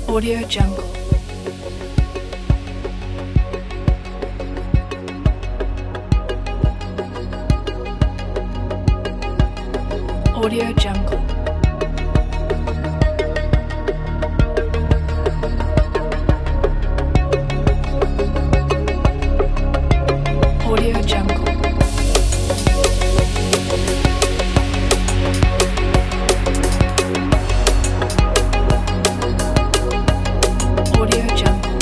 Audio Jungle. Audio Jungle. Audio Jungle. Audio Jungle.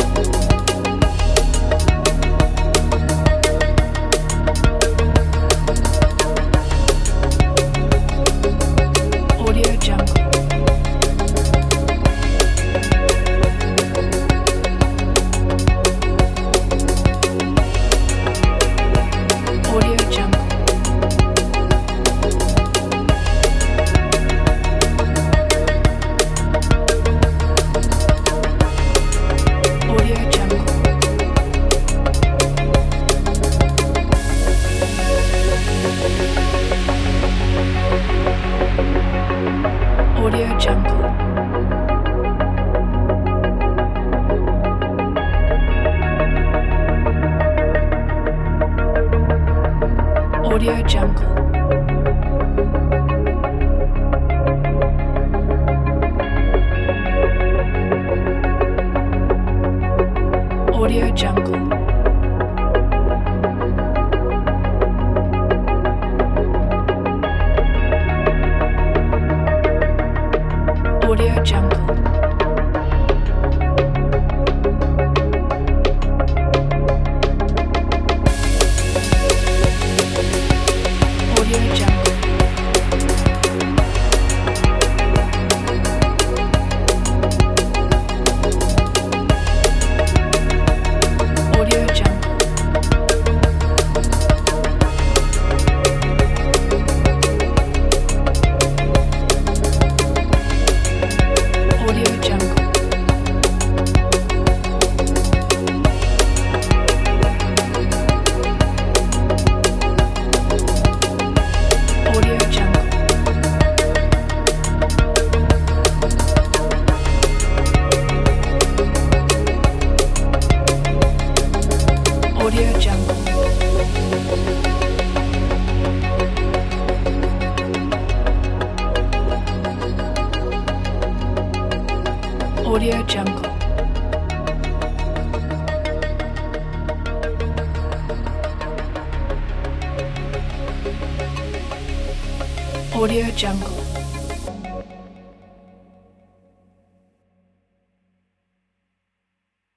Audio Jungle. Audio Jungle. Audio Jungle. Audio Jungle. Audio Jungle. Audio Jungle. Audio Jungle. Audio Jungle. Audio Jungle. Audio Jungle. Audio Jungle. Audio Jungle. Audio Jungle. Audio Jungle.